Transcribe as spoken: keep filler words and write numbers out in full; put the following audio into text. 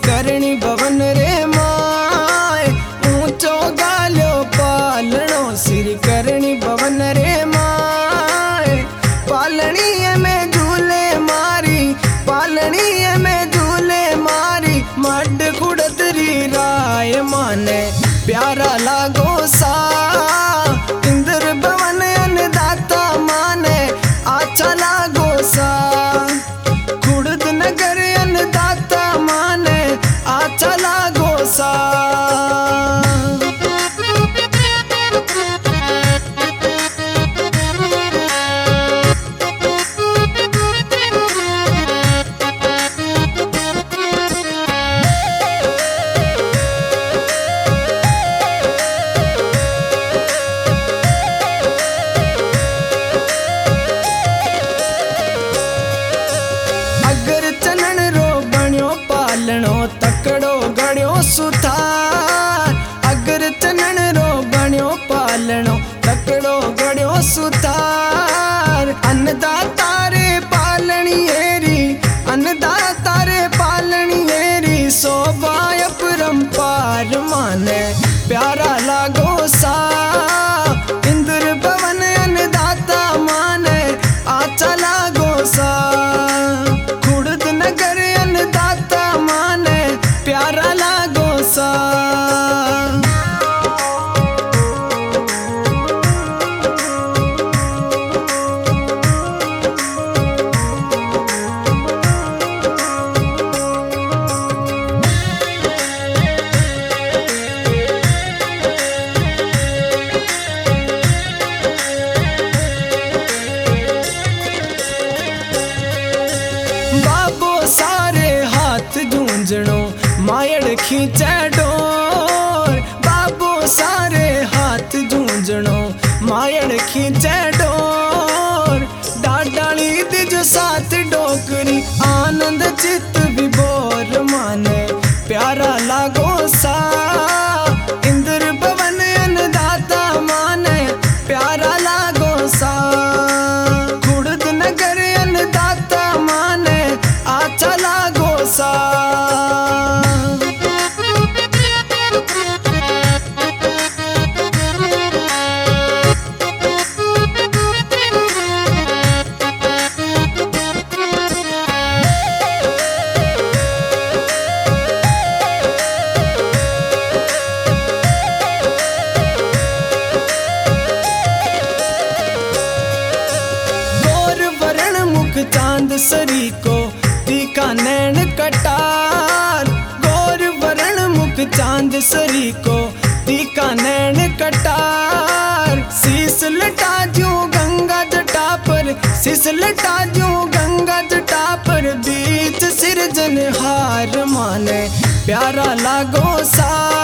करणी भवन रे माय ऊंचो गालो पालनो सिर करणी भवन रे माय पालनी में झूले मारी पालनी में झूले मारी मड कुड़तरी राय माने प्यारा लागो सा इंद्र भवन अन्नदाता माने अच्छा लागो सा खुड़द नगर अन्नदाता माने अच्छा लागो सा तकड़ो गणियो सुथार अगर चनन रो बणियो पालनो तकड़ो गणियो सुथार अन्नदाता रे पालनी हेरी अन्नदाता रे पालनी हेरी शोभा अपरंपार माने प्यारा लागो सा इंद्र भवन अन्नदाता माने अच्छा लागो सा खुड़द नगर अन्नदाता माने प्यारा लागो सा बाबो सारे हाथ गूंजणो मायड़ खींचे डोर बाबो सारे हाथ गूंजणो मायड़ खींचे डोर डाडाली दिज साथ डोकरी आनंद चित विभोर माने प्यारा लागो सा इंद्र भवन अन्नदाता माने प्यारा लागो सा खुड़द नगर अन्नदाता माने अच्छा लागो सा चांद सरी को तीखा नैन कटार गौर वरण मुख चांद सरी को तीखा नैन कटार शीस लटा जो गंगा जटा पर शीस लटा जो गंगा जटा पर बीच सिरजनहार माने प्यारा लागो सा